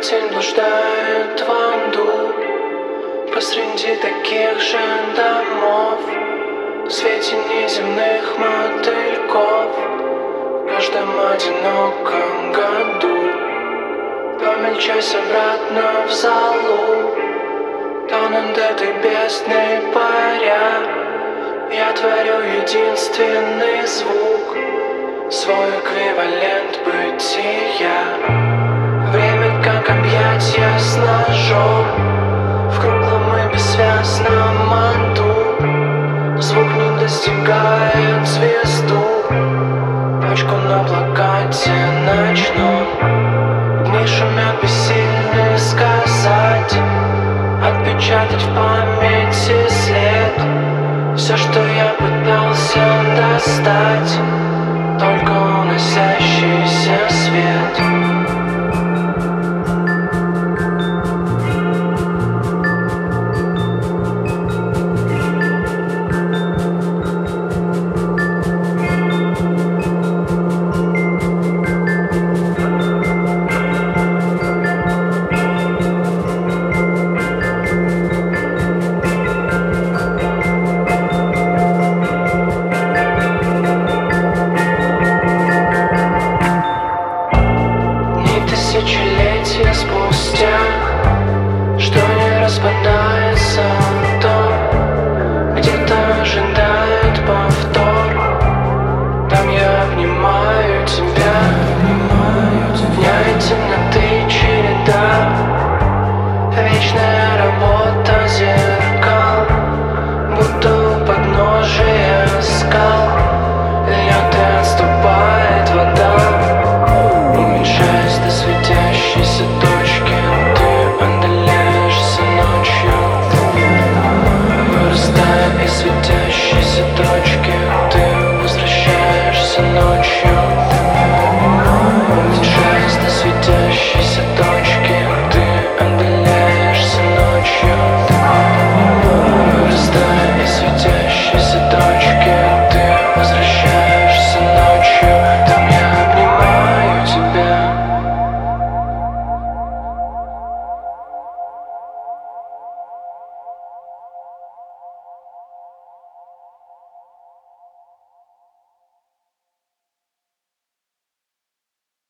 Тень блуждает во мду посреди таких же домов, в свете неземных мотыльков. В каждом одиноком году то мельчась обратно в залу, то над этой бездной паря я творю единственный звук, свой эквивалент бытия. Время как объятия с ножом в круглом и бессвязном аду. Звук не достигает звезду, точку на плакате ночном. Дни шумят, бессильны сказать, отпечатать в памяти след. Все, что я пытался достать, только уносящийся свет.